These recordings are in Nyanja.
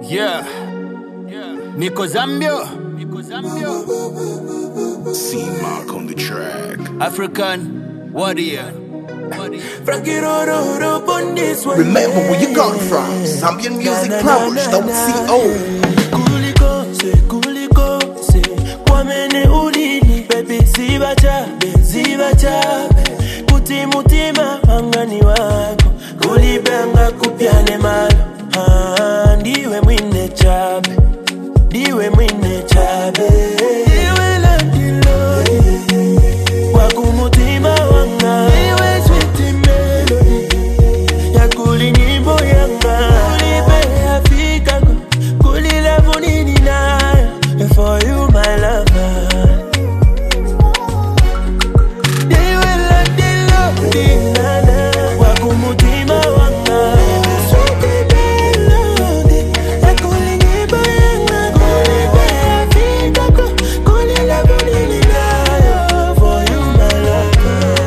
Yeah. Nico Zambio. C-Mark on the track. African warrior. Remember where you got from. Zambian music published on CO. Kulikose kwamene ulini baby zibachabe kuti mutima wangani wako kulibanga kupyane malo ndiwe mwine chabe iwe landilo wakumutima wanga iwe sweet melody yakuli nyimbo yanga kulibe afika kulilavu nini nayo for you my lover iwe landilo dinana wakumutima wanga sweet melody yakuli nyimbo yanga kulibe afika kulilavu nini nayo for you my lover.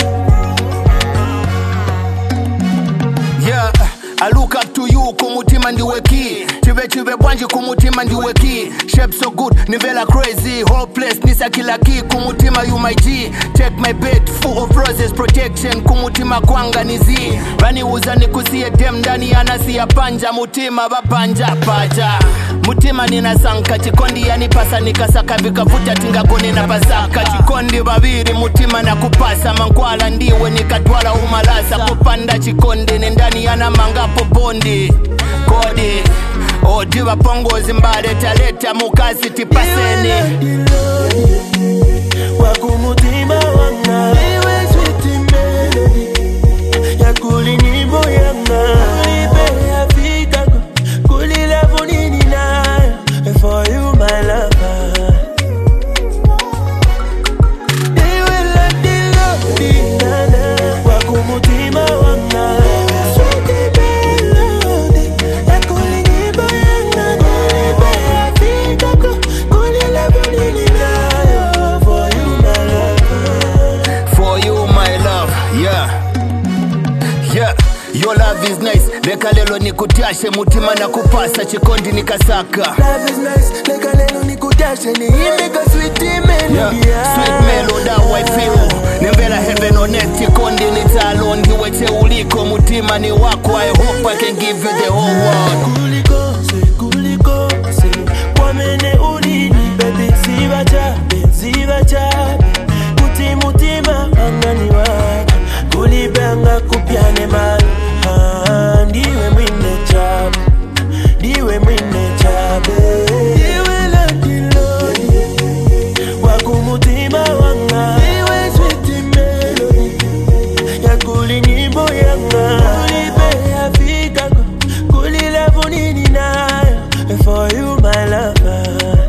Yeah, I look up to you, kumutima ndiwe key. Chive bwanji kumutima ndiwe key. Shape so good, nivela crazy. Hopeless, nisa kila key. Kumutima you my G. Take my bed, full of roses, protection. Kumutima kwanga nizi. Rani uza nikusie dem ndani anasi ya panja. Mutima bapanja paja. Mutima nina sanka. Chikondi yani pasa nikasaka. Vikavuta tingakoni na pasaka. Chikondi babiri, mutima na kupasa. Mankwala ndiwe nikatwala umalasa. Kupanda chikondi, nendani yana mangapo bondi. Kodi Odiwa pongozi mbale taleta mukasi tipaseni wakumutima wanga iwe sweet melody yakuli nyimbo yanga kulibe afika kulilavu nini nayo for you my lover iwe landilo dinana wakumutima wanga sweet melody yakuli nyimbo yanga kulibe afika kulilavu nini nayo for you my lover. For you my love, yeah. Your love is nice. Leka lelo nikutashe mutima na kupasa chikondi nikasaka. Love is nice. Leka lelo nikutashe ni imeka sweet melody. Sweet melody how I feel. Nembela heaven on earth chikondi nitalo ndiweche uliko mutima ni wako. I hope I can give you the whole world. Kulikose kwamene ulini baby zibachabe kuti mutima angani wako kulibanga kupyane malo ndiwe mwine chabe iwe landilo wakumutima wanga iwe sweet melody yakuli nyimbo yanga kulibe afika kulilavu nini nayo for you my lover.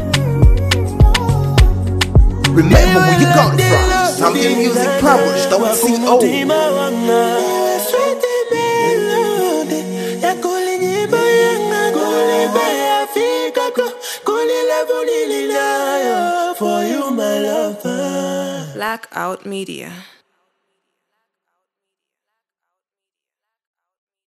Remember where you got from. Zambian music published on CO. For you my lover. Blackout Media.